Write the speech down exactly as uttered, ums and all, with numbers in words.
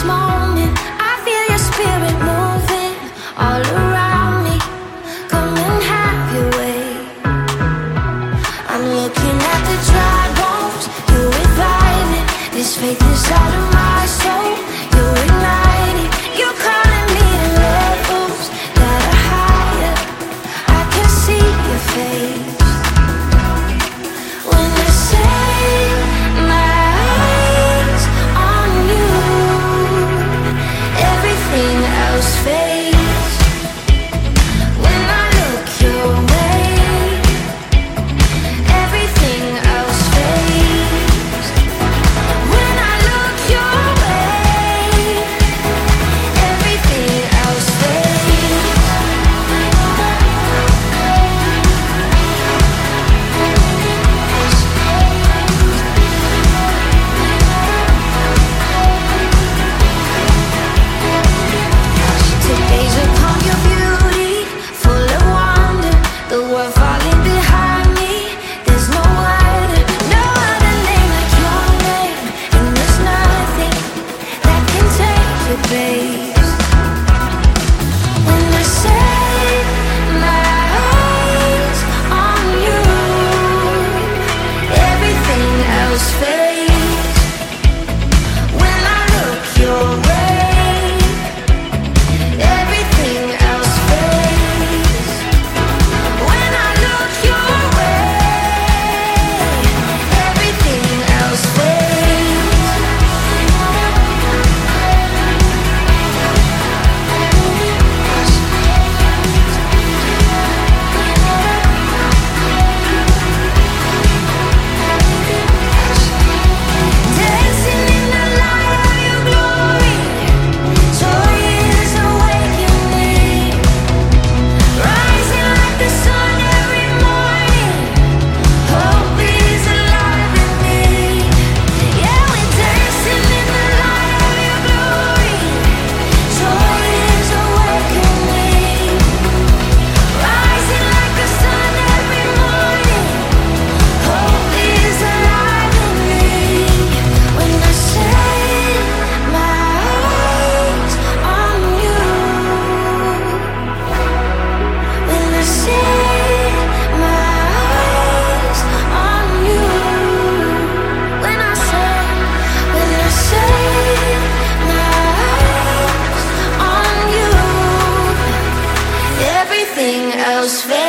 moment, I feel your spirit moving all around me. Come and have your way. I'm looking at the dry bones, you're reviving. This faith inside of my soul, you're igniting. You're calling me to levels that are higher. I can see your face. When I set my eyes on you, everything else fades. When I look your way, everything else fades. When I look your way, everything else fades. To gaze upon your beauty, full of wonder, the world falling behind me. There's no other, no other name like your name, and there's nothing that can take your place. When I set my eyes on you, everything else fades. When I look your way, everything else fades. When I look your way, everything else fades. Dancing in the light of your glory, joy is awakening. Rising like the sun every morning, hope is alive in me. Yeah, we're dancing in the light of your glory, joy is awakening. Rising like the sun every morning, hope is alive in me. When I set my eyes on you, when I set my eyes on you, when I set, when I set my eyes on you, everything else fades.